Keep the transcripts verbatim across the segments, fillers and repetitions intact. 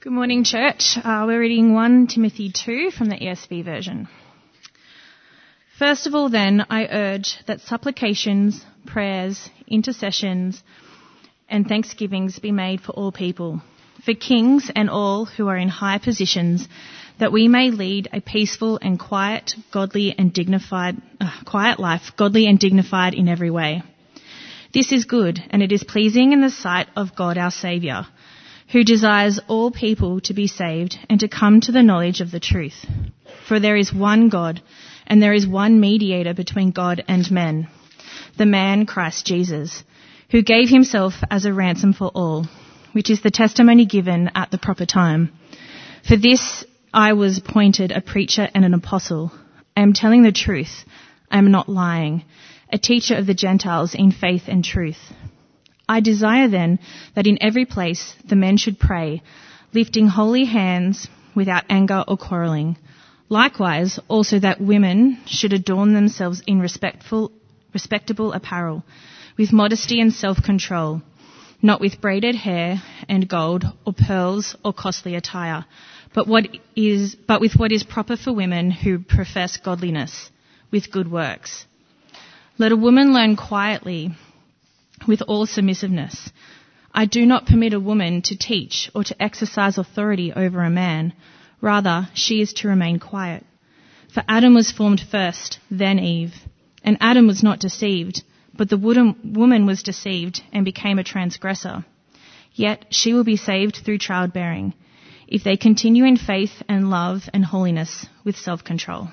Good morning, church. Uh, we're reading First Timothy two from the E S V version. First of all, then, I urge that supplications, prayers, intercessions, and thanksgivings be made for all people, for kings and all who are in high positions, that we may lead a peaceful and quiet, godly and dignified, uh, quiet life, godly and dignified in every way. This is good, and it is pleasing in the sight of God our Saviour, who desires all people to be saved and to come to the knowledge of the truth. For there is one God, and there is one mediator between God and men, the man Christ Jesus, who gave himself as a ransom for all, which is the testimony given at the proper time. For this I was appointed a preacher and an apostle. I am telling the truth. I am not lying, a teacher of the Gentiles in faith and truth. I desire then that in every place the men should pray, lifting holy hands without anger or quarrelling. Likewise, also that women should adorn themselves in respectful, respectable apparel, with modesty and self-control, not with braided hair and gold or pearls or costly attire, but what is, but with what is proper for women who profess godliness, with good works. Let a woman learn quietly, with all submissiveness. I do not permit a woman to teach or to exercise authority over a man. Rather, she is to remain quiet. For Adam was formed first, then Eve. And Adam was not deceived, but the woman was deceived and became a transgressor. Yet she will be saved through childbearing, if they continue in faith and love and holiness with self-control.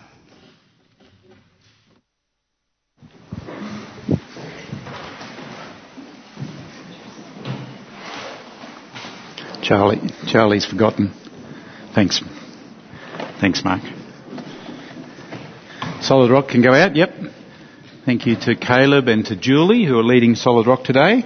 Charlie, Charlie's forgotten. Thanks. Thanks, Mark. Solid Rock can go out, yep. Thank you to Caleb and to Julie, who are leading Solid Rock today.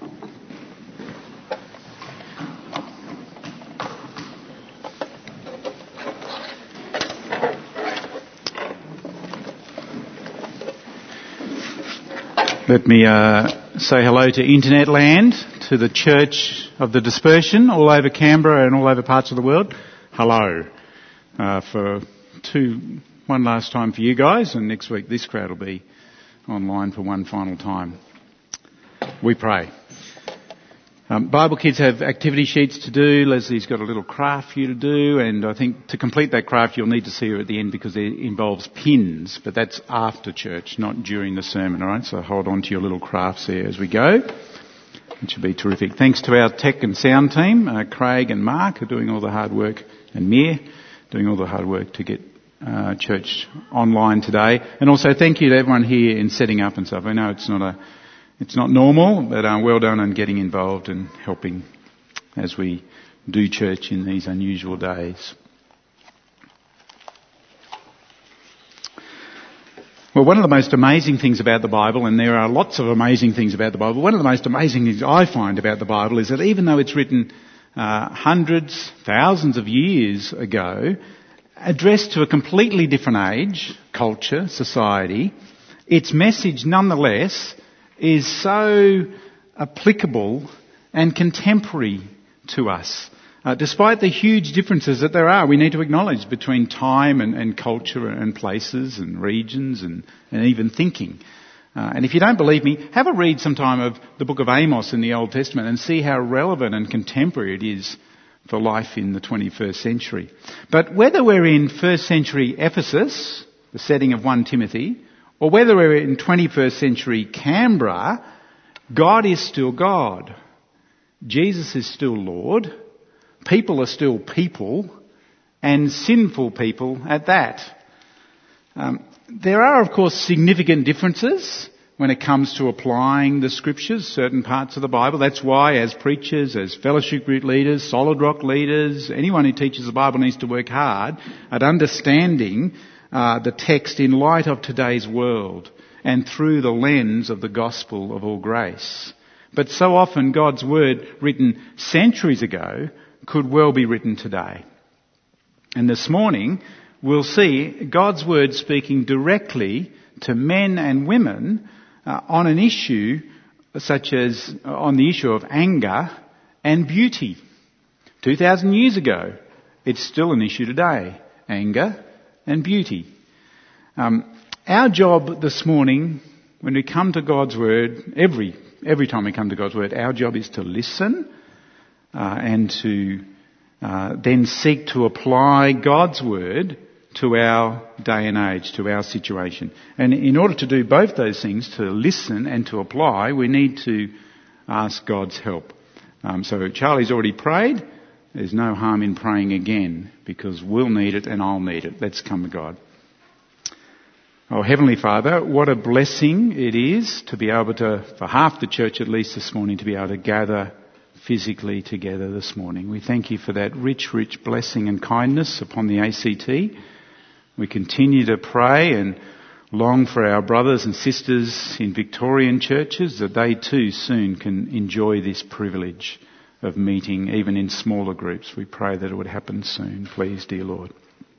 Let me uh, say hello to Internet Land, to the Church of the Dispersion all over Canberra and all over parts of the world. Hello. Uh, for two, one last time for you guys, and next week this crowd will be online for one final time. We pray. Um, Bible kids have activity sheets to do. Leslie's got a little craft for you to do, and I think to complete that craft you'll need to see her at the end because it involves pins, but that's after church, not during the sermon, alright? So hold on to your little crafts there as we go. It should be terrific. Thanks to our tech and sound team, uh, Craig and Mark are doing all the hard work, and Mir doing all the hard work to get uh, church online today. And also thank you to everyone here in setting up and stuff. I know it's not a, it's not normal, but uh, well done on getting involved and helping as we do church in these unusual days. Well, one of the most amazing things about the Bible, and there are lots of amazing things about the Bible, one of the most amazing things I find about the Bible is that even though it's written uh, hundreds, thousands of years ago, addressed to a completely different age, culture, society, its message nonetheless is so applicable and contemporary to us. Uh, despite the huge differences that there are, we need to acknowledge between time and, and culture and places and regions and, and even thinking. Uh, and if you don't believe me, have a read sometime of the book of Amos in the Old Testament and see how relevant and contemporary it is for life in the twenty-first century. But whether we're in first century Ephesus, the setting of First Timothy, or whether we're in twenty-first century Canberra, God is still God. Jesus is still Lord. People are still people, and sinful people at that. Um, there are, of course, significant differences when it comes to applying the Scriptures, certain parts of the Bible. That's why, as preachers, as fellowship group leaders, Solid Rock leaders, anyone who teaches the Bible needs to work hard at understanding uh, the text in light of today's world and through the lens of the gospel of all grace. But so often God's word, written centuries ago, could well be written today. And this morning we'll see God's word speaking directly to men and women uh, on an issue such as uh, on the issue of anger and beauty. two thousand years ago, it's still an issue today. Anger and beauty. Um, our job this morning, when we come to God's Word, every every time we come to God's Word, our job is to listen uh, and to uh, then seek to apply God's Word to our day and age, to our situation. And in order to do both those things, to listen and to apply, we need to ask God's help. Um, so Charlie's already prayed. There's no harm in praying again, because we'll need it and I'll need it. Let's come to God. Oh, Heavenly Father, what a blessing it is to be able to, for half the church at least this morning, to be able to gather physically together this morning. We thank you for that rich, rich blessing and kindness upon the A C T. We continue to pray and long for our brothers and sisters in Victorian churches that they too soon can enjoy this privilege of meeting even in smaller groups. We pray that it would happen soon, please, dear Lord.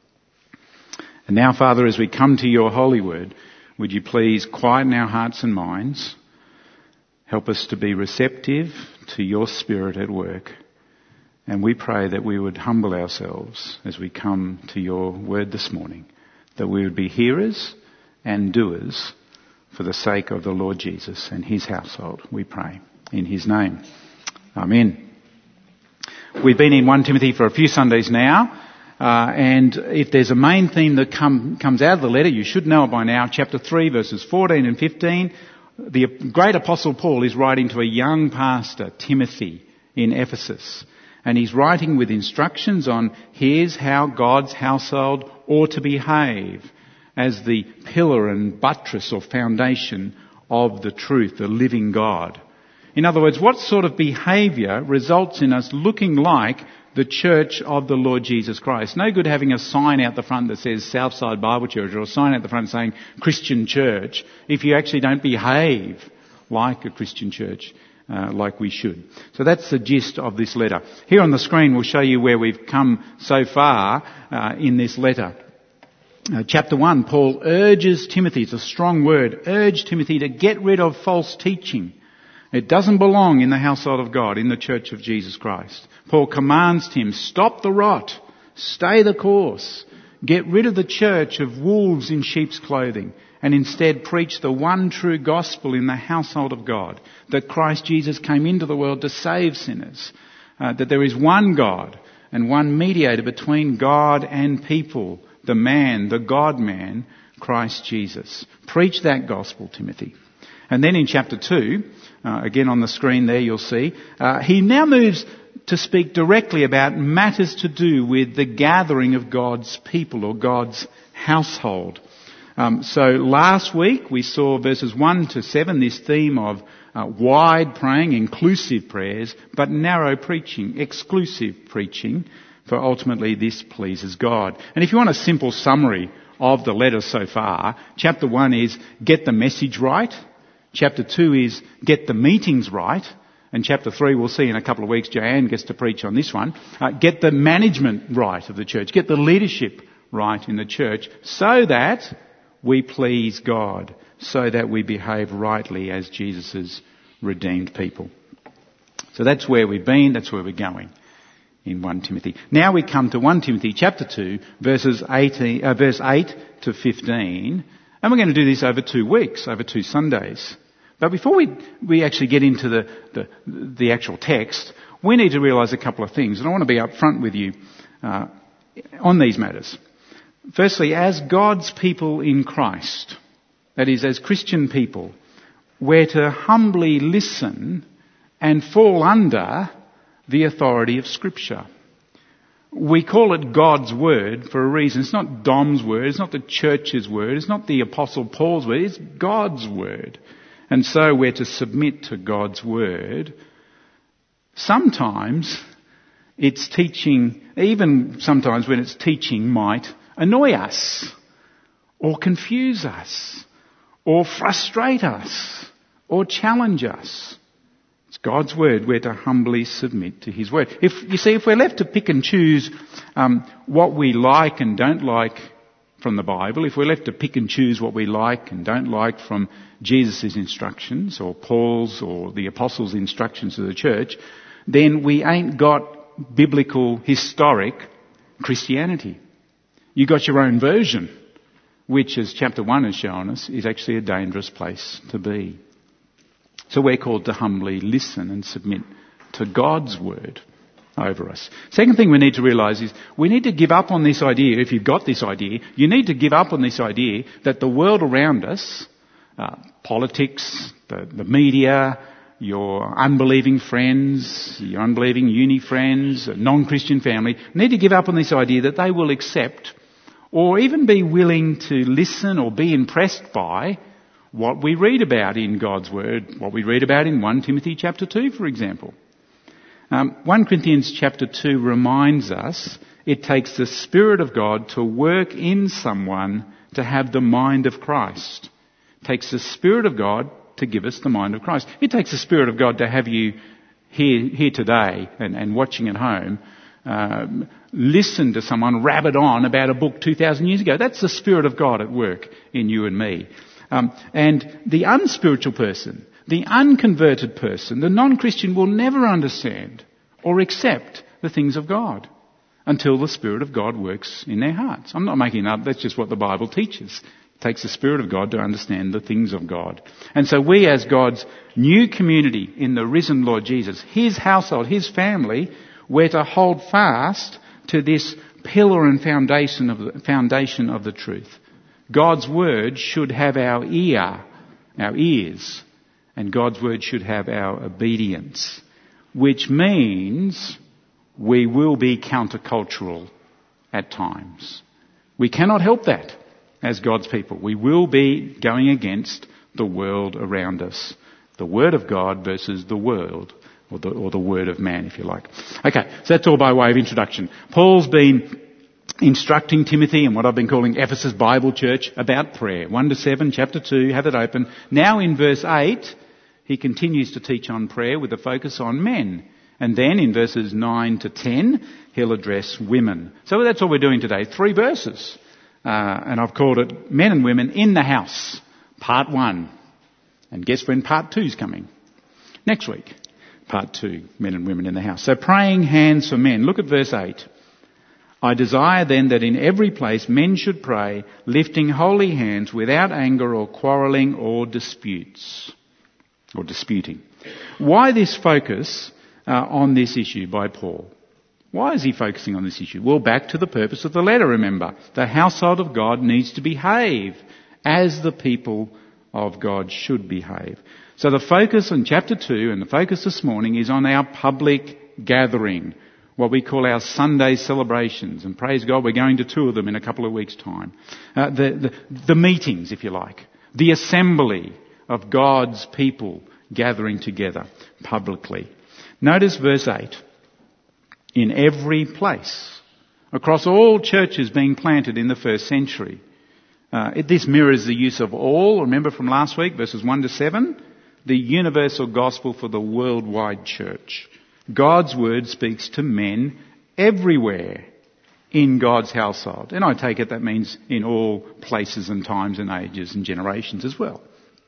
And now, Father, as we come to your holy word, would you please quieten our hearts and minds, help us to be receptive to your Spirit at work, and we pray that we would humble ourselves as we come to your word this morning, that we would be hearers and doers for the sake of the Lord Jesus and his household, we pray. In his name. Amen. We've been in First Timothy for a few Sundays now, uh, and if there's a main theme that come, comes out of the letter, you should know it by now. Chapter three, verses fourteen and fifteen. The great apostle Paul is writing to a young pastor, Timothy, in Ephesus. And he's writing with instructions on here's how God's household ought to behave as the pillar and buttress or foundation of the truth, the living God. In other words, what sort of behaviour results in us looking like the church of the Lord Jesus Christ? No good having a sign out the front that says Southside Bible Church, or a sign out the front saying Christian Church, if you actually don't behave like a Christian church, uh, like we should. So that's the gist of this letter. Here on the screen we'll show you where we've come so far uh, in this letter. Uh, chapter one, Paul urges Timothy, it's a strong word, urge Timothy to get rid of false teaching. It doesn't belong in the household of God, in the church of Jesus Christ. Paul commands him, stop the rot, stay the course, get rid of the church of wolves in sheep's clothing, and instead preach the one true gospel in the household of God, that Christ Jesus came into the world to save sinners, uh, that there is one God and one mediator between God and people, the man, the God-man, Christ Jesus. Preach that gospel, Timothy. And then in chapter two, uh, again on the screen there you'll see, uh, he now moves to speak directly about matters to do with the gathering of God's people or God's household. Um, so last week we saw verses one to seven, this theme of uh, wide praying, inclusive prayers, but narrow preaching, exclusive preaching, for ultimately this pleases God. And if you want a simple summary of the letter so far, chapter one is get the message right. Chapter two is get the meetings right. And chapter three, we'll see in a couple of weeks, Joanne gets to preach on this one. Uh, get the management right of the church. Get the leadership right in the church so that we please God, so that we behave rightly as Jesus' redeemed people. So that's where we've been, that's where we're going in First Timothy. Now we come to First Timothy chapter two, verses eighteen, uh, verse eight to fifteen. And we're going to do this over two weeks, over two Sundays. But before we we actually get into the, the, the actual text, we need to realise a couple of things. And I want to be up front with you uh, on these matters. Firstly, as God's people in Christ, that is, as Christian people, we're to humbly listen and fall under the authority of Scripture. We call it God's word for a reason. It's not Dom's word, it's not the church's word, it's not the Apostle Paul's word, it's God's word. And so we're to submit to God's word. Sometimes it's teaching, even sometimes when it's teaching might annoy us, or confuse us, or frustrate us, or challenge us. It's God's word. We're to humbly submit to his word. If you see, if we're left to pick and choose um, what we like and don't like from the Bible, if we're left to pick and choose what we like and don't like from Jesus' instructions or Paul's or the apostles' instructions to the church, then we ain't got biblical, historic Christianity. You got your own version, which, as chapter one has shown us, is actually a dangerous place to be. So we're called to humbly listen and submit to God's word over us. Second thing we need to realise is we need to give up on this idea. If you've got this idea, you need to give up on this idea that the world around us, uh, politics, the, the media, your unbelieving friends, your unbelieving uni friends, non-Christian family, need to give up on this idea that they will accept or even be willing to listen or be impressed by what we read about in God's Word, what we read about in First Timothy chapter two, for example. Um, First Corinthians chapter two reminds us it takes the Spirit of God to work in someone to have the mind of Christ. It takes the Spirit of God to give us the mind of Christ. It takes the Spirit of God to have you here, here today and, and watching at home um, listen to someone rabble on about a book two thousand years ago. That's the Spirit of God at work in you and me. Um, and the unspiritual person, the unconverted person, the non-Christian will never understand or accept the things of God until the Spirit of God works in their hearts. I'm not making it up, that's just what the Bible teaches. It takes the Spirit of God to understand the things of God. And so we, as God's new community in the risen Lord Jesus, His household, His family, we're to hold fast to this pillar and foundation of the, foundation of the truth. God's word should have our ear, our ears, and God's word should have our obedience, which means we will be countercultural at times. We cannot help that as God's people. We will be going against the world around us. The word of God versus the world, or the, or the word of man, if you like. Okay, so that's all by way of introduction. Paul's been instructing Timothy and what I've been calling Ephesus Bible Church about prayer. one to seven, chapter two, have it open. Now in verse eight, he continues to teach on prayer with a focus on men. And then in verses nine to ten, he'll address women. So that's all we're doing today. Three verses. Uh, and I've called it Men and Women in the House, part one. And guess when part two's coming? Next week. Part two, Men and Women in the House. So praying hands for men. Look at verse eight. I desire then that in every place men should pray, lifting holy hands without anger or quarrelling or disputes. Or disputing. Why this focus uh, on this issue by Paul? Why is he focusing on this issue? Well, back to the purpose of the letter, remember. The household of God needs to behave as the people of God should behave. So the focus in chapter two and the focus this morning is on our public gathering, what we call our Sunday celebrations. And praise God, we're going to two of them in a couple of weeks' time. Uh, the, the, the meetings, if you like. The assembly of God's people gathering together publicly. Notice verse eight. In every place. Across all churches being planted in the first century. Uh, it, this mirrors the use of all, remember from last week, verses one to seven, the universal gospel for the worldwide church. God's word speaks to men everywhere in God's household. And I take it that means in all places and times and ages and generations as well.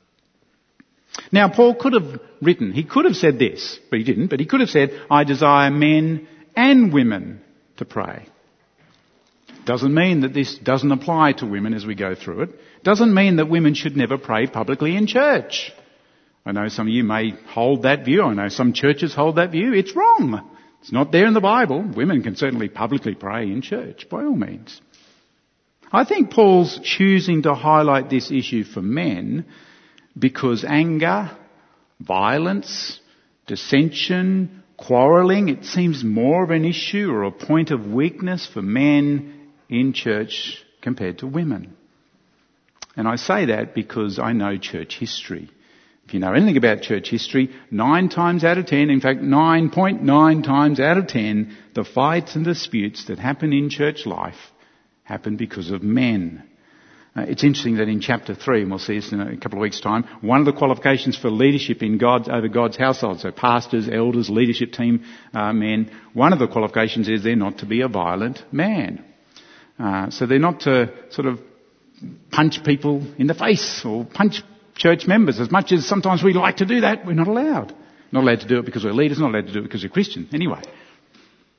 Now, Paul could have written, he could have said this, but he didn't, but he could have said, I desire men and women to pray. Doesn't mean that this doesn't apply to women as we go through it. Doesn't mean that women should never pray publicly in church. I know some of you may hold that view. I know some churches hold that view. It's wrong. It's not there in the Bible. Women can certainly publicly pray in church, by all means. I think Paul's choosing to highlight this issue for men because anger, violence, dissension, quarrelling, it seems more of an issue or a point of weakness for men in church compared to women. And I say that because I know church history. If you know anything about church history, nine times out of ten, in fact nine point nine times out of ten, the fights and disputes that happen in church life happen because of men. Uh, it's interesting that in chapter three, and we'll see this in a couple of weeks' time, one of the qualifications for leadership in God's, over God's household, so pastors, elders, leadership team uh, men, one of the qualifications is they're not to be a violent man. Uh, so they're not to sort of punch people in the face or punch church members. As much as sometimes we like to do that, we're not allowed. Not allowed to do it because we're leaders, not allowed to do it because we're Christian. Anyway.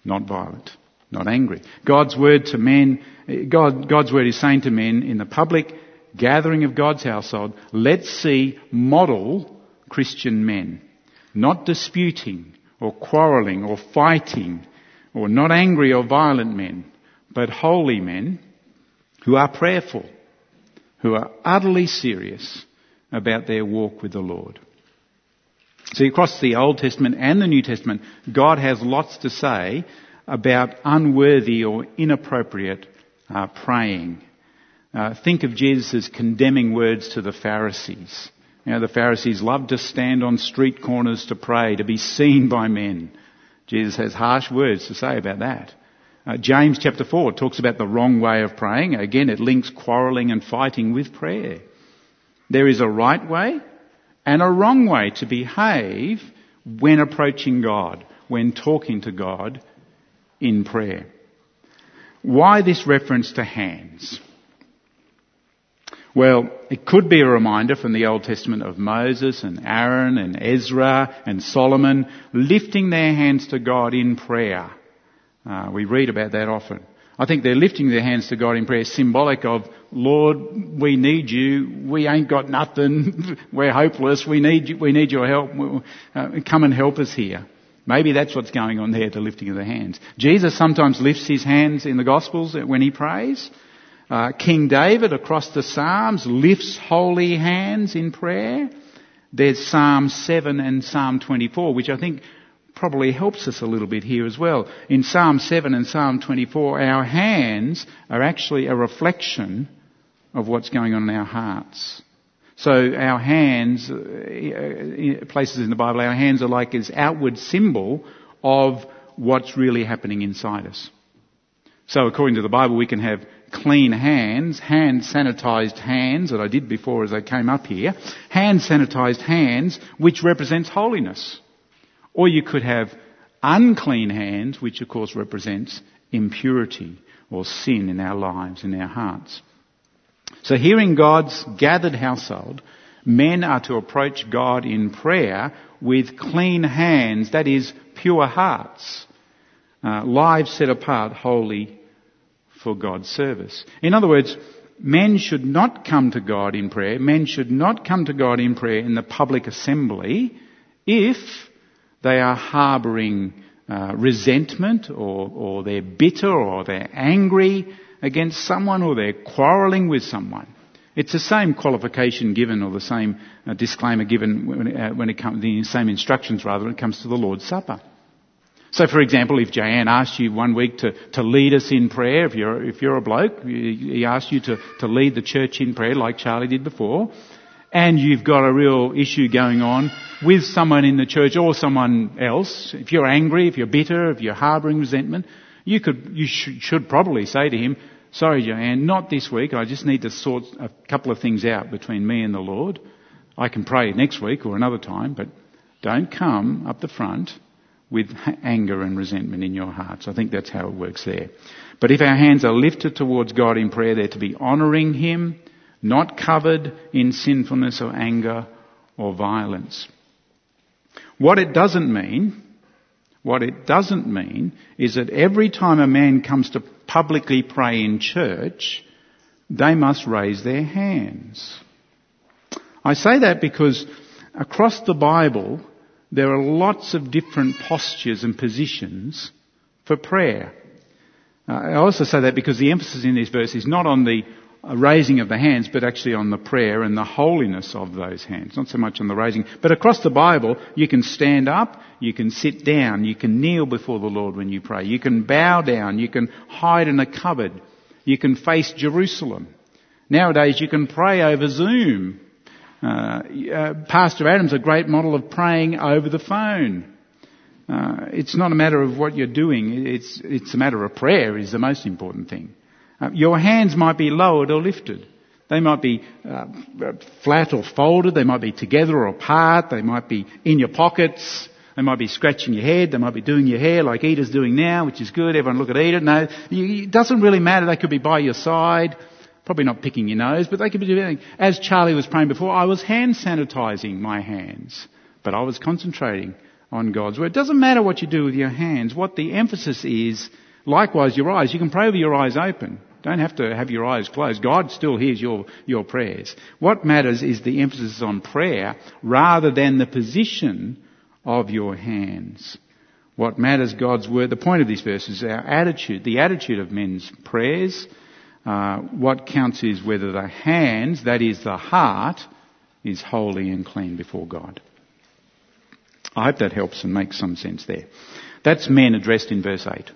not violent, not angry. God's word to men, God, God's word is saying to men in the public gathering of God's household, let's see model Christian men, not disputing or quarrelling or fighting or not angry or violent men, but holy men who are prayerful, who are utterly serious about their walk with the Lord. See, across the Old Testament and the New Testament, God has lots to say about unworthy or inappropriate uh, praying. Uh, think of Jesus' condemning words to the Pharisees. You know, the Pharisees loved to stand on street corners to pray, to be seen by men. Jesus has harsh words to say about that. Uh, James chapter four talks about the wrong way of praying. Again, it links quarrelling and fighting with prayer. There is a right way and a wrong way to behave when approaching God, when talking to God in prayer. Why this reference to hands? Well, it could be a reminder from the Old Testament of Moses and Aaron and Ezra and Solomon lifting their hands to God in prayer. Uh, we read about that often. I think they're lifting their hands to God in prayer, symbolic of, Lord, we need you. We ain't got nothing. We're hopeless. We need you. We need your help. Uh, come and help us here. Maybe that's what's going on there, the lifting of the hands. Jesus sometimes lifts his hands in the Gospels when he prays. Uh, King David across the Psalms lifts holy hands in prayer. There's Psalm seven and Psalm twenty-four, which I think probably helps us a little bit here as well. In Psalm seven and Psalm twenty-four, our hands are actually a reflection of what's going on in our hearts. So our hands, places in the Bible, our hands are like this outward symbol of what's really happening inside us. So according to the Bible, we can have clean hands, hand sanitised hands that I did before as I came up here, hand sanitised hands which represents holiness. Or you could have unclean hands, which of course represents impurity or sin in our lives, in our hearts. So here in God's gathered household, men are to approach God in prayer with clean hands, that is, pure hearts, uh, lives set apart, holy for God's service. In other words, men should not come to God in prayer, men should not come to God in prayer in the public assembly if they are harbouring uh, resentment or, or they're bitter or they're angry against someone or they're quarrelling with someone. It's the same qualification given or the same uh, disclaimer given when, uh, when it comes, the same instructions rather when it comes to the Lord's Supper. So for example, if Jan asked you one week to, to lead us in prayer, if you're, if you're a bloke, he asked you to, to lead the church in prayer like Charlie did before, and you've got a real issue going on with someone in the church or someone else, if you're angry, if you're bitter, if you're harbouring resentment, you could, you should, should probably say to him, sorry Joanne, not this week, I just need to sort a couple of things out between me and the Lord. I can pray next week or another time, but don't come up the front with anger and resentment in your hearts. I think that's how it works there. But if our hands are lifted towards God in prayer, they're to be honouring him, not covered in sinfulness or anger or violence. What it doesn't mean, what it doesn't mean is that every time a man comes to publicly pray in church, they must raise their hands. I say that because across the Bible, there are lots of different postures and positions for prayer. Uh, I also say that because the emphasis in this verse is not on the raising of the hands, but actually on the prayer and the holiness of those hands. Not so much on the raising. But across the Bible, you can stand up, you can sit down, you can kneel before the Lord when you pray, you can bow down, you can hide in a cupboard, you can face Jerusalem. Nowadays, you can pray over Zoom. Uh, uh, Pastor Adam's a great model of praying over the phone. Uh, it's not a matter of what you're doing, it's, it's a matter of prayer is the most important thing. Uh, your hands might be lowered or lifted. They might be uh, flat or folded. They might be together or apart. They might be in your pockets. They might be scratching your head. They might be doing your hair like Edith's doing now, which is good. Everyone look at Edith. No, it doesn't really matter. They could be by your side. Probably not picking your nose, but they could be doing anything. As Charlie was praying before, I was hand sanitising my hands. But I was concentrating on God's word. It doesn't matter what you do with your hands. What the emphasis is, likewise your eyes. You can pray with your eyes open. Don't have to have your eyes closed. God still hears your, your prayers. What matters is the emphasis on prayer rather than the position of your hands. What matters, God's word. The point of this verse is our attitude, the attitude of men's prayers. Uh, what counts is whether the hands, that is the heart, is holy and clean before God. I hope that helps and makes some sense there. That's men addressed in verse eight.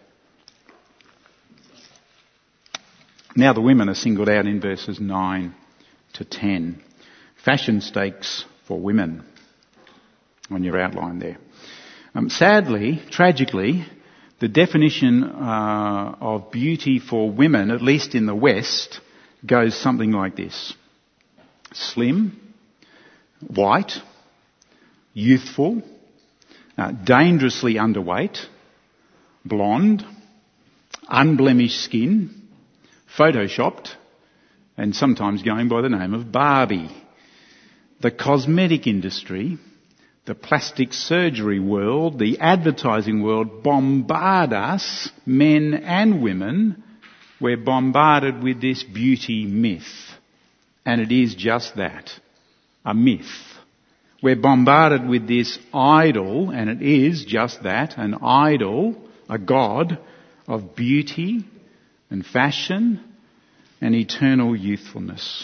Now the women are singled out in verses nine to ten. Fashion stakes for women on your outline there. Um, sadly, tragically, the definition uh, of beauty for women, at least in the West, goes something like this. Slim, white, youthful, uh, dangerously underweight, blonde, unblemished skin, photoshopped, and sometimes going by the name of Barbie. The cosmetic industry, the plastic surgery world, the advertising world bombard us, men and women. We're bombarded with this beauty myth. And it is just that, a myth. We're bombarded with this idol, and it is just that, an idol, a god of beauty and fashion and eternal youthfulness.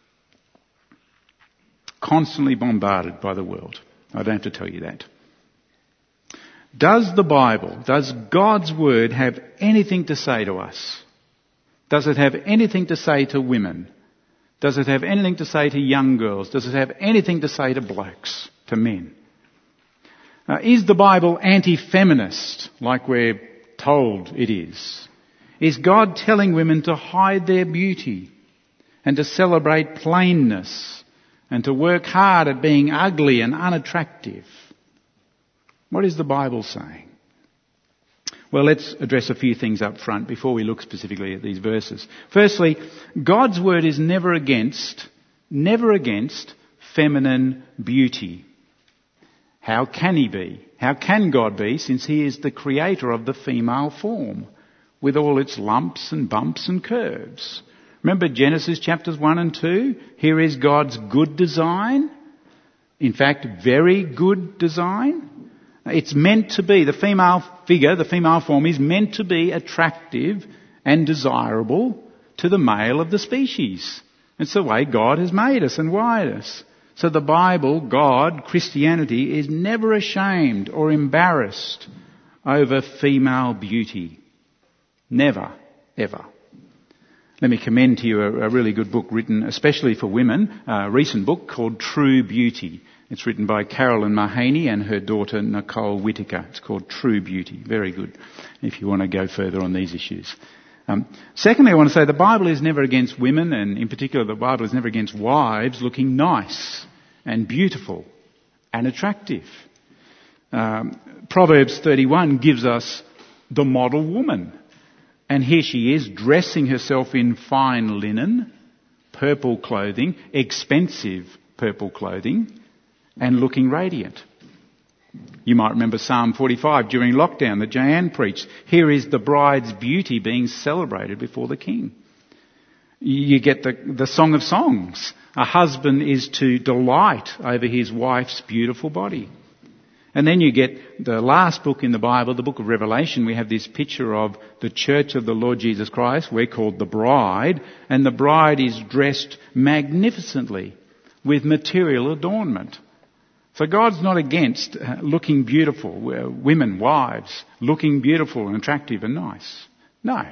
Constantly bombarded by the world. I don't have to tell you that. Does the Bible, does God's Word have anything to say to us? Does it have anything to say to women? Does it have anything to say to young girls? Does it have anything to say to blokes, to men? Uh, is the Bible anti-feminist, like we're told it is? Is God telling women to hide their beauty and to celebrate plainness and to work hard at being ugly and unattractive? What is the Bible saying? Well, let's address a few things up front before we look specifically at these verses. Firstly, God's word is never against, never against feminine beauty. How can he be? How can God be, since he is the creator of the female form, with all its lumps and bumps and curves? Remember Genesis chapters one and two? Here is God's good design. In fact, very good design. It's meant to be, the female figure, the female form is meant to be attractive and desirable to the male of the species. It's the way God has made us and wired us. So the Bible, God, Christianity, is never ashamed or embarrassed over female beauty. Never, ever. Let me commend to you a, a really good book written especially for women, a recent book called True Beauty. It's written by Carolyn Mahaney and her daughter Nicole Whittaker. It's called True Beauty. Very good if you want to go further on these issues. Um, secondly, I want to say the Bible is never against women, and in particular the Bible is never against wives looking nice and beautiful and attractive. Um, Proverbs thirty-one gives us the model woman. And here she is, dressing herself in fine linen, purple clothing, expensive purple clothing, and looking radiant. You might remember Psalm forty-five during lockdown that Joanne preached. Here is the bride's beauty being celebrated before the king. You get the, the Song of Songs. A husband is to delight over his wife's beautiful body. And then you get the last book in the Bible, the book of Revelation. We have this picture of the church of the Lord Jesus Christ. We're called the bride, and the bride is dressed magnificently with material adornment. So God's not against looking beautiful, women, wives, looking beautiful and attractive and nice. No.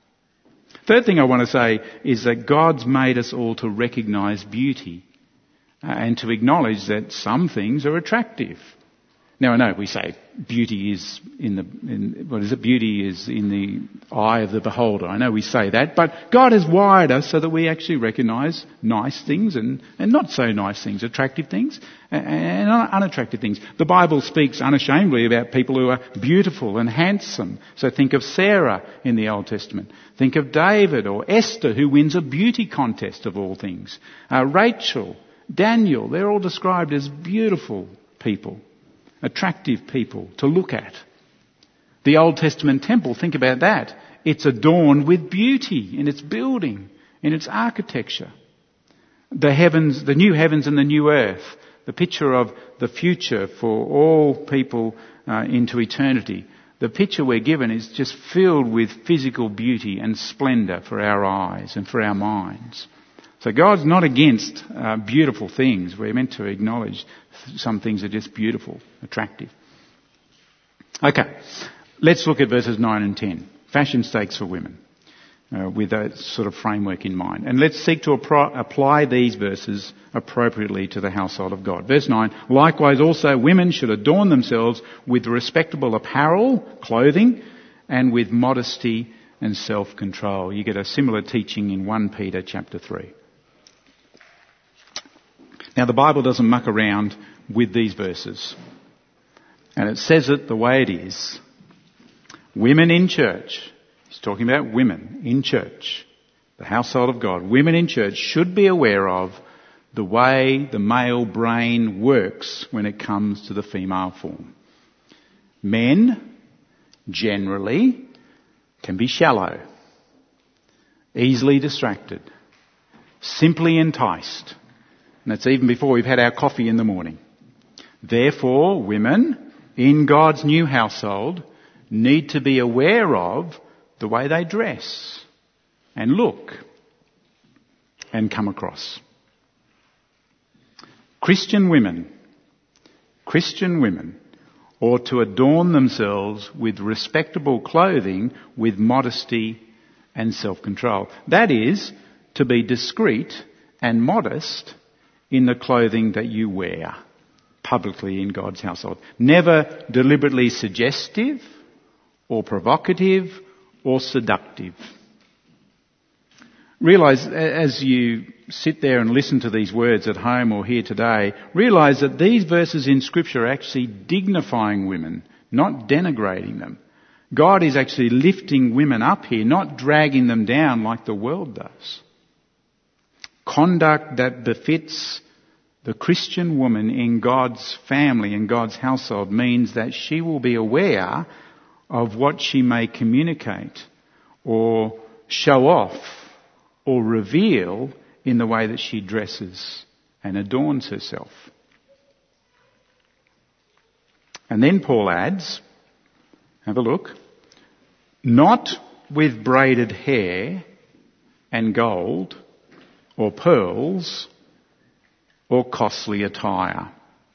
Third thing I want to say is that God's made us all to recognise beauty and to acknowledge that some things are attractive. Now I know we say beauty is in the, in, what is it? Beauty is in the eye of the beholder. I know we say that, but God has wired us so that we actually recognise nice things and, and not so nice things, attractive things and unattractive things. The Bible speaks unashamedly about people who are beautiful and handsome. So think of Sarah in the Old Testament. Think of David or Esther, who wins a beauty contest of all things. Uh, Rachel, Daniel, they're all described as beautiful people. attractive people to look at. The Old Testament temple, think about that. It's adorned with beauty in its building, in its architecture. The heavens, the new heavens and the new earth, the picture of the future for all people uh, into eternity. The picture we're given is just filled with physical beauty and splendour for our eyes and for our minds. So God's not against uh, beautiful things. We're meant to acknowledge some things are just beautiful, attractive. Okay, let's look at verses nine and ten. Fashion stakes for women, uh, with a sort of framework in mind. And let's seek to appro- apply these verses appropriately to the household of God. Verse nine, likewise also women should adorn themselves with respectable apparel, clothing, and with modesty and self-control. You get a similar teaching in First Peter chapter three. Now the Bible doesn't muck around with these verses. And it says it the way it is. Women in church, he's talking about women in church, the household of God. Women in church should be aware of the way the male brain works when it comes to the female form. Men, generally, can be shallow, easily distracted, simply enticed. And that's even before we've had our coffee in the morning. Therefore, women in God's new household need to be aware of the way they dress and look and come across. Christian women, Christian women ought to adorn themselves with respectable clothing, with modesty and self-control. That is, to be discreet and modest in the clothing that you wear publicly in God's household. Never deliberately suggestive or provocative or seductive. Realise, as you sit there and listen to these words at home or here today, realise that these verses in Scripture are actually dignifying women, not denigrating them. God is actually lifting women up here, not dragging them down like the world does. Conduct that befits the Christian woman in God's family, in God's household, means that she will be aware of what she may communicate or show off or reveal in the way that she dresses and adorns herself. And then Paul adds, have a look, not with braided hair and gold or pearls or costly attire.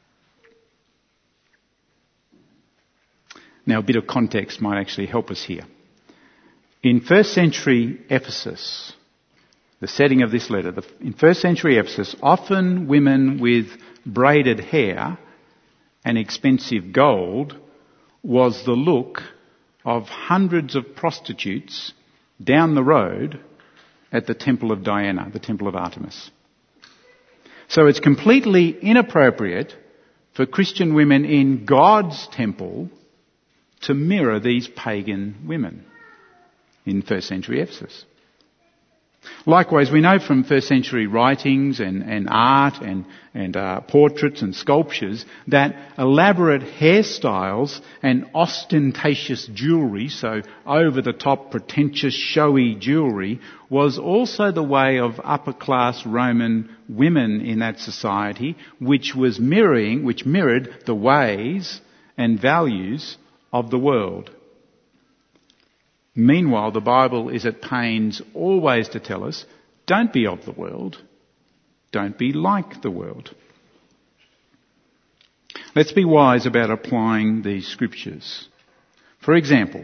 Now, a bit of context might actually help us here. In first century Ephesus, the setting of this letter, the, in first century Ephesus, often women with braided hair and expensive gold was the look of hundreds of prostitutes down the road at the temple of Diana, the temple of Artemis. So it's completely inappropriate for Christian women in God's temple to mirror these pagan women in first century Ephesus. Likewise, we know from first century writings and, and art and, and uh, portraits and sculptures that elaborate hairstyles and ostentatious jewellery, so over-the-top, pretentious, showy jewellery, was also the way of upper-class Roman women in that society, which was mirroring, which mirrored the ways and values of the world. Meanwhile, the Bible is at pains always to tell us, don't be of the world, don't be like the world. Let's be wise about applying these scriptures. For example,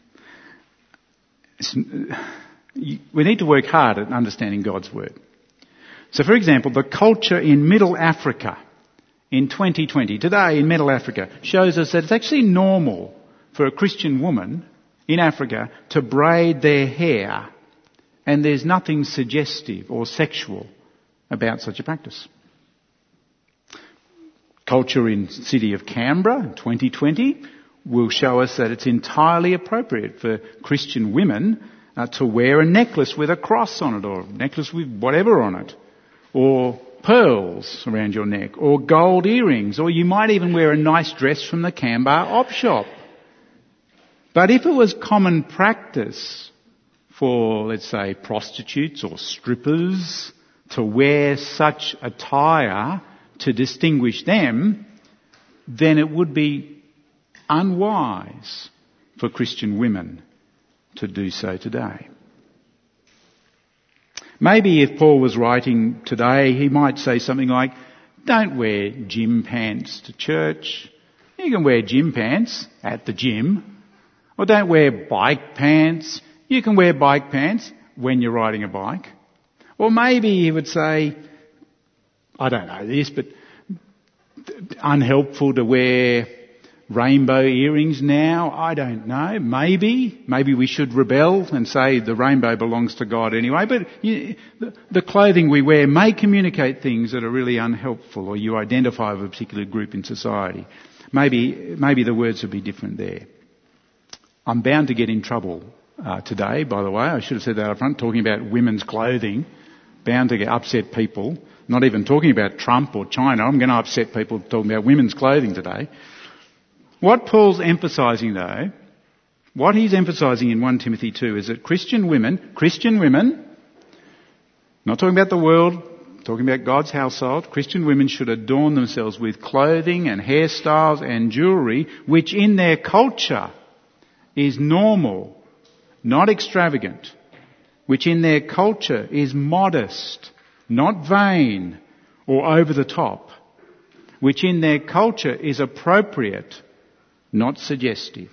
we need to work hard at understanding God's word. So for example, the culture in Middle Africa in twenty twenty, today in Middle Africa, shows us that it's actually normal for a Christian woman in Africa to braid their hair, and there's nothing suggestive or sexual about such a practice. Culture in the city of Canberra in twenty twenty will show us that it's entirely appropriate for Christian women uh, to wear a necklace with a cross on it, or a necklace with whatever on it, or pearls around your neck, or gold earrings, or you might even wear a nice dress from the Canberra op shop. But if it was common practice for, let's say, prostitutes or strippers to wear such attire to distinguish them, then it would be unwise for Christian women to do so today. Maybe if Paul was writing today, he might say something like, don't wear gym pants to church. You can wear gym pants at the gym. Or don't wear bike pants. You can wear bike pants when you're riding a bike. Or maybe he would say, I don't know this, but unhelpful to wear rainbow earrings now. I don't know. Maybe. Maybe we should rebel and say the rainbow belongs to God anyway. But you, the, the clothing we wear may communicate things that are really unhelpful, or you identify with a particular group in society. Maybe, maybe the words would be different there. I'm bound to get in trouble uh, today, by the way. I should have said that up front, talking about women's clothing. Bound to get upset people. Not even talking about Trump or China. I'm going to upset people talking about women's clothing today. What Paul's emphasising though, what he's emphasising in First Timothy two is that Christian women, Christian women, not talking about the world, talking about God's household, Christian women should adorn themselves with clothing and hairstyles and jewellery which in their culture is normal, not extravagant, which in their culture is modest, not vain or over the top, which in their culture is appropriate, not suggestive.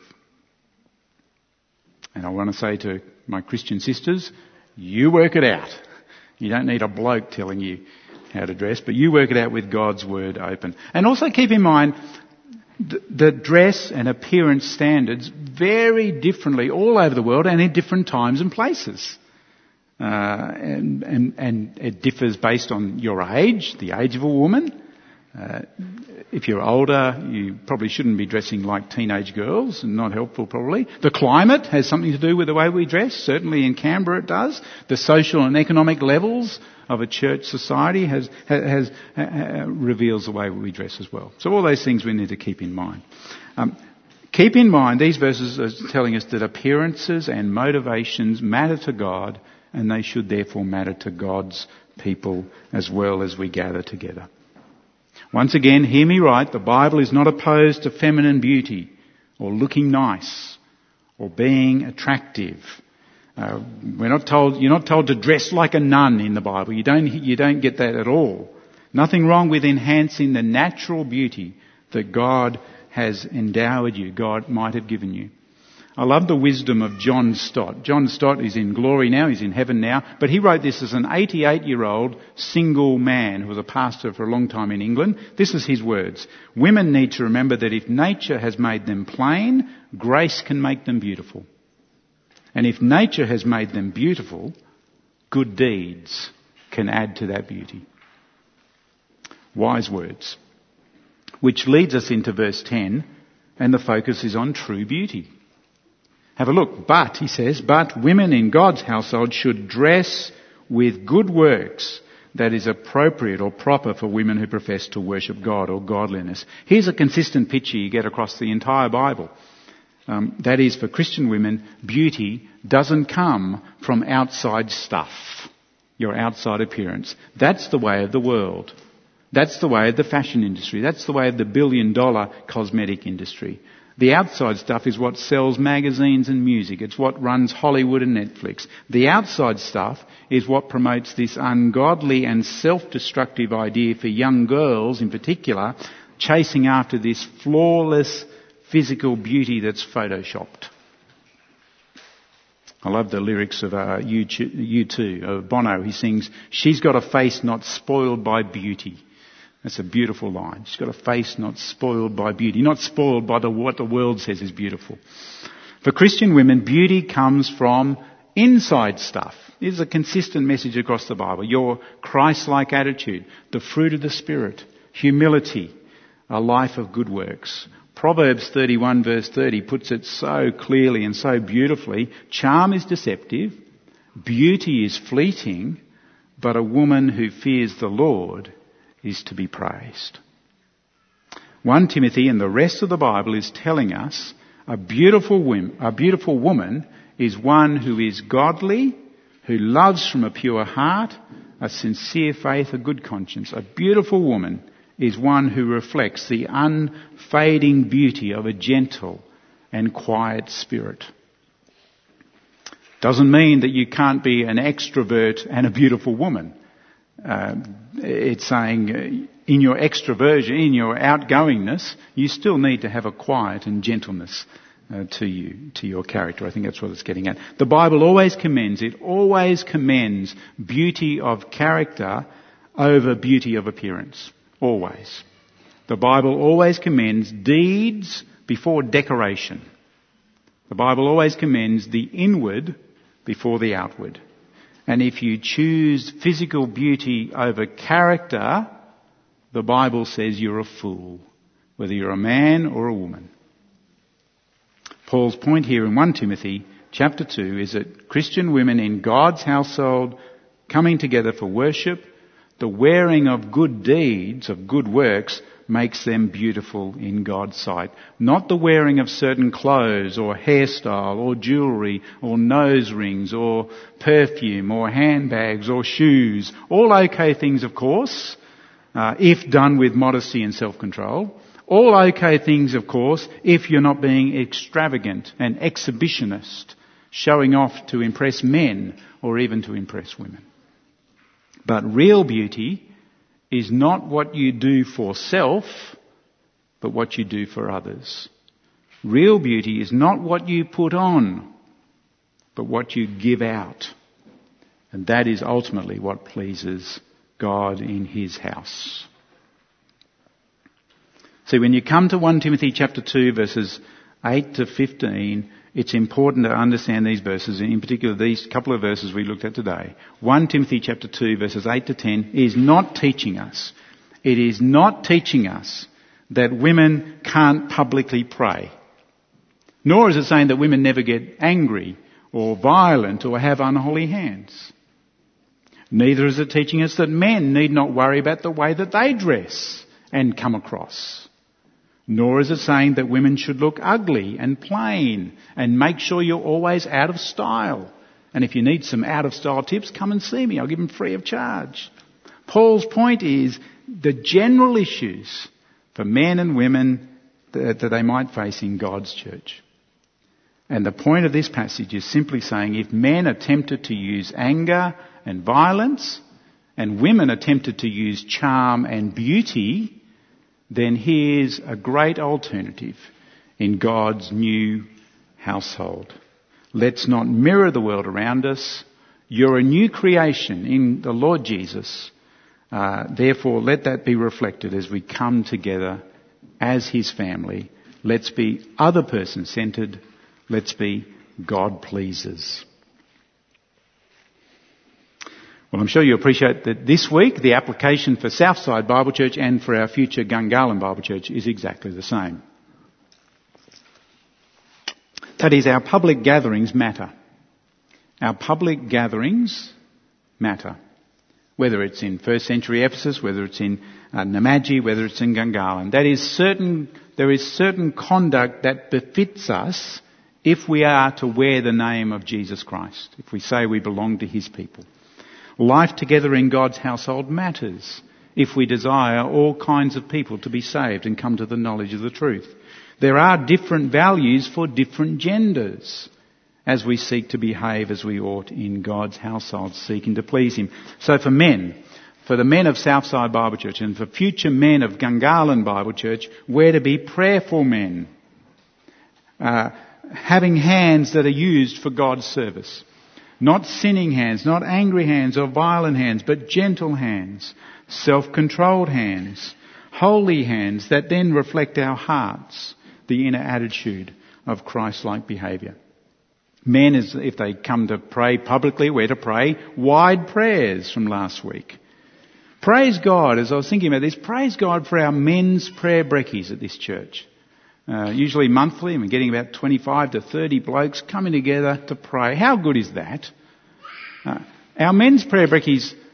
And I want to say to my Christian sisters, you work it out. You don't need a bloke telling you how to dress, but you work it out with God's word open. And also keep in mind, the dress and appearance standards vary differently all over the world and in different times and places. Uh, and, and, and it differs based on your age, the age of a woman. Uh, if you're older, you probably shouldn't be dressing like teenage girls, and not helpful probably. The climate has something to do with the way we dress. Certainly in Canberra it does. The social and economic levels of a church society has, has, has reveals the way we dress as well. So all those things we need to keep in mind. Um, keep in mind these verses are telling us that appearances and motivations matter to God, and they should therefore matter to God's people as well as we gather together. Once again, hear me right, the Bible is not opposed to feminine beauty or looking nice or being attractive. Uh, we're not told, you're not told to dress like a nun in the Bible. You don't, you don't get that at all. Nothing wrong with enhancing the natural beauty that God has endowed you, God might have given you. I love the wisdom of John Stott. John Stott is in glory now, he's in heaven now, but he wrote this as an eighty-eight-year-old single man who was a pastor for a long time in England. This is his words. Women need to remember that if nature has made them plain, grace can make them beautiful. And if nature has made them beautiful, good deeds can add to that beauty. Wise words. Which leads us into verse ten, and the focus is on true beauty. Have a look. But, he says, but women in God's household should dress with good works that is appropriate or proper for women who profess to worship God or godliness. Here's a consistent picture you get across the entire Bible. Um, that is, for Christian women, beauty doesn't come from outside stuff, your outside appearance. That's the way of the world. That's the way of the fashion industry. That's the way of the billion dollar cosmetic industry. The outside stuff is what sells magazines and music. It's what runs Hollywood and Netflix. The outside stuff is what promotes this ungodly and self-destructive idea for young girls in particular, chasing after this flawless physical beauty that's photoshopped. I love the lyrics of uh, U two, of Bono. He sings, "She's got a face not spoiled by beauty." That's a beautiful line. She's got a face not spoiled by beauty, not spoiled by the, what the world says is beautiful. For Christian women, beauty comes from inside stuff. This is a consistent message across the Bible. Your Christ-like attitude, the fruit of the Spirit, humility, a life of good works. Proverbs thirty-one verse thirty puts it so clearly and so beautifully. Charm is deceptive, beauty is fleeting, but a woman who fears the Lord is to be praised. First Timothy and the rest of the Bible is telling us a beautiful woman, a beautiful woman is one who is godly, who loves from a pure heart, a sincere faith, a good conscience. A beautiful woman is one who reflects the unfading beauty of a gentle and quiet spirit. Doesn't mean that you can't be an extrovert and a beautiful woman. Uh, it's saying uh, in your extroversion, in your outgoingness, you still need to have a quiet and gentleness uh, to you, to your character. I think that's what it's getting at. The Bible always commends, it always commends beauty of character over beauty of appearance. Always. The Bible always commends deeds before decoration. The Bible always commends the inward before the outward. And if you choose physical beauty over character, the Bible says you're a fool, whether you're a man or a woman. Paul's point here in First Timothy chapter two is that Christian women in God's household coming together for worship, the wearing of good deeds, of good works, makes them beautiful in God's sight. Not the wearing of certain clothes or hairstyle or jewellery or nose rings or perfume or handbags or shoes. All okay things, of course, uh, if done with modesty and self-control. All okay things, of course, if you're not being extravagant and exhibitionist, showing off to impress men or even to impress women. But real beauty is not what you do for self, but what you do for others. Real beauty is not what you put on, but what you give out. And that is ultimately what pleases God in His house. See, when you come to First Timothy chapter two, verses eight to fifteen, it's important to understand these verses, and in particular these couple of verses we looked at today. First Timothy chapter two, verses eight to ten, is not teaching us. It is not teaching us that women can't publicly pray. Nor is it saying that women never get angry or violent or have unholy hands. Neither is it teaching us that men need not worry about the way that they dress and come across. Nor is it saying that women should look ugly and plain and make sure you're always out of style. And if you need some out-of-style tips, come and see me. I'll give them free of charge. Paul's point is the general issues for men and women that, that they might face in God's church. And the point of this passage is simply saying if men are tempted to use anger and violence and women are tempted to use charm and beauty, then here's a great alternative in God's new household. Let's not mirror the world around us. You're a new creation in the Lord Jesus. Uh, therefore, let that be reflected as we come together as His family. Let's be other person centred. Let's be God pleasers. Well, I'm sure you appreciate that this week the application for Southside Bible Church and for our future Gungahlin Bible Church is exactly the same. That is, our public gatherings matter. Our public gatherings matter. Whether it's in first century Ephesus, whether it's in uh, Namaji, whether it's in Gungahlin. That is certain, there is certain conduct that befits us if we are to wear the name of Jesus Christ, if we say we belong to His people. Life together in God's household matters if we desire all kinds of people to be saved and come to the knowledge of the truth. There are different values for different genders as we seek to behave as we ought in God's household, seeking to please Him. So for men, for the men of Southside Bible Church and for future men of Gungahlin Bible Church, we're to be prayerful men, uh, having hands that are used for God's service. Not sinning hands, not angry hands or violent hands, but gentle hands, self-controlled hands, holy hands that then reflect our hearts, the inner attitude of Christ-like behaviour. Men, as if they come to pray publicly, we're to pray wide prayers from last week. Praise God, as I was thinking about this, praise God for our men's prayer brekkies at this church. Uh, usually monthly, and we're getting about twenty-five to thirty blokes coming together to pray. How good is that? Uh, our men's prayer brekkies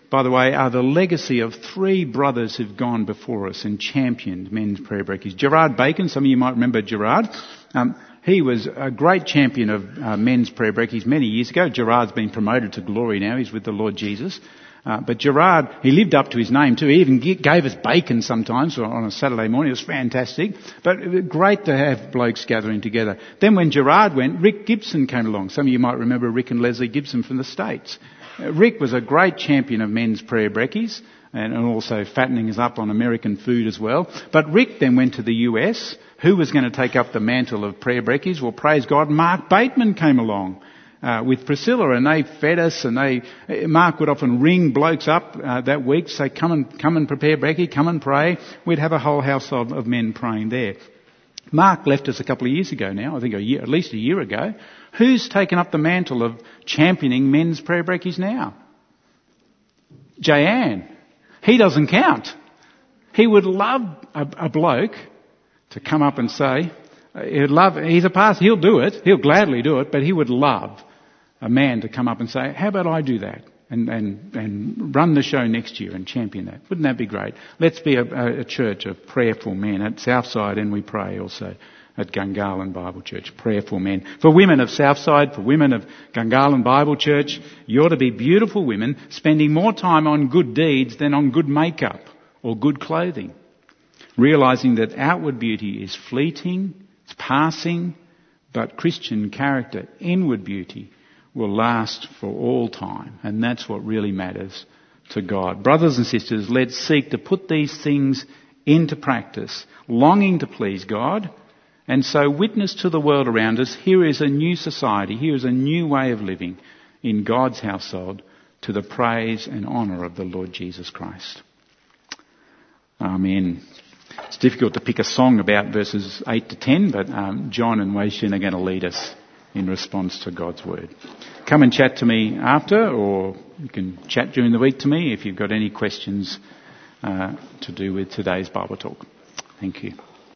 by the way, are the legacy of three brothers who've gone before us and championed men's prayer breakfast. Gerard Bacon, some of you might remember Gerard. Um, he was a great champion of uh, men's prayer breakfast many years ago. Gerard's been promoted to glory now. He's with the Lord Jesus. Uh, but Gerard, he lived up to his name too. He even gave us bacon sometimes on a Saturday morning. It was fantastic. But it was great to have blokes gathering together. Then when Gerard went, Rick Gibson came along. Some of you might remember Rick and Leslie Gibson from the States. Uh, Rick was a great champion of men's prayer brekkies and, and also fattening us up on American food as well. But Rick then went to the U S. Who was going to take up the mantle of prayer brekkies? Well, praise God, Mark Bateman came along. Uh, with Priscilla, and they fed us, and they, Mark would often ring blokes up uh, that week, say, come and, come and prepare brekkie, come and pray. We'd have a whole house of, of men praying there. Mark left us a couple of years ago now, I think a year, at least a year ago. Who's taken up the mantle of championing men's prayer brekkies now? Jayan. He doesn't count. He would love a, a bloke to come up and say, he'd love, he's a pastor, he'll do it, he'll gladly do it, but he would love a man to come up and say, how about I do that? And, and, and run the show next year and champion that. Wouldn't that be great? Let's be a, a church of prayerful men at Southside, and we pray also at Gungahlin Bible Church. Prayerful men. For women of Southside, for women of Gungahlin Bible Church, you're to be beautiful women spending more time on good deeds than on good makeup or good clothing. Realising that outward beauty is fleeting, it's passing, but Christian character, inward beauty, will last for all time. And that's what really matters to God. Brothers and sisters, let's seek to put these things into practice, longing to please God, and so witness to the world around us. Here is a new society, here is a new way of living in God's household to the praise and honour of the Lord Jesus Christ. Amen. It's difficult to pick a song about verses eight to ten, but um, John and Wei Shin are going to lead us in response to God's word. Come and chat to me after, or you can chat during the week to me if you've got any questions uh, to do with today's Bible talk. Thank you.